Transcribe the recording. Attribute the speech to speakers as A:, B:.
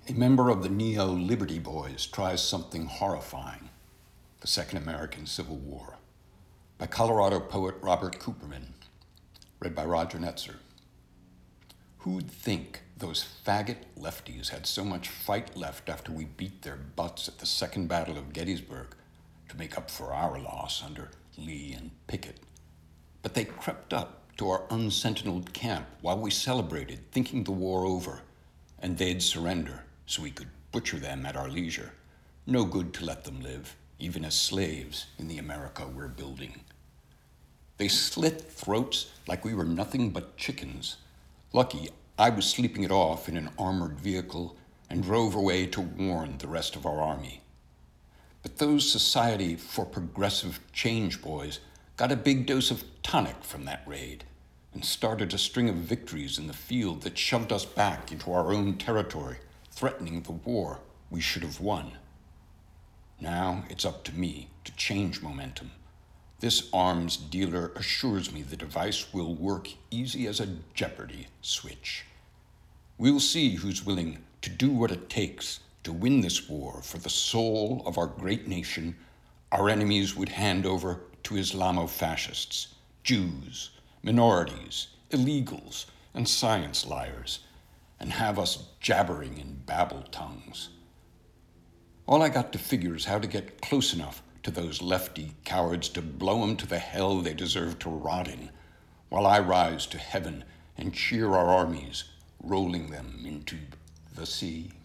A: A member of the Neo-Liberty Boys tries something horrifying, the Second American Civil War, by Colorado poet Robert Cooperman, read by Roger Netzer. Who'd think those faggot lefties had so much fight left after we beat their butts at the Second Battle of Gettysburg to make up for our loss under Lee and Pickett? But they crept up to our unsentineled camp while we celebrated, thinking the war over, and they'd surrender so we could butcher them at our leisure. No good to let them live, even as slaves in the America we're building. They slit throats like we were nothing but chickens. Lucky I was sleeping it off in an armored vehicle and drove away to warn the rest of our army. But those Society for Progressive Change boys got a big dose of tonic from that raid and started a string of victories in the field that shoved us back into our own territory, threatening the war we should have won. Now it's up to me to change momentum. This arms dealer assures me the device will work easy as a Jeopardy switch. We'll see who's willing to do what it takes to win this war for the soul of our great nation our enemies would hand over to Islamo-fascists, Jews, minorities, illegals, and science liars, and have us jabbering in babble tongues. All I got to figure is how to get close enough to those lefty cowards to blow them to the hell they deserve to rot in, while I rise to heaven and cheer our armies, rolling them into the sea.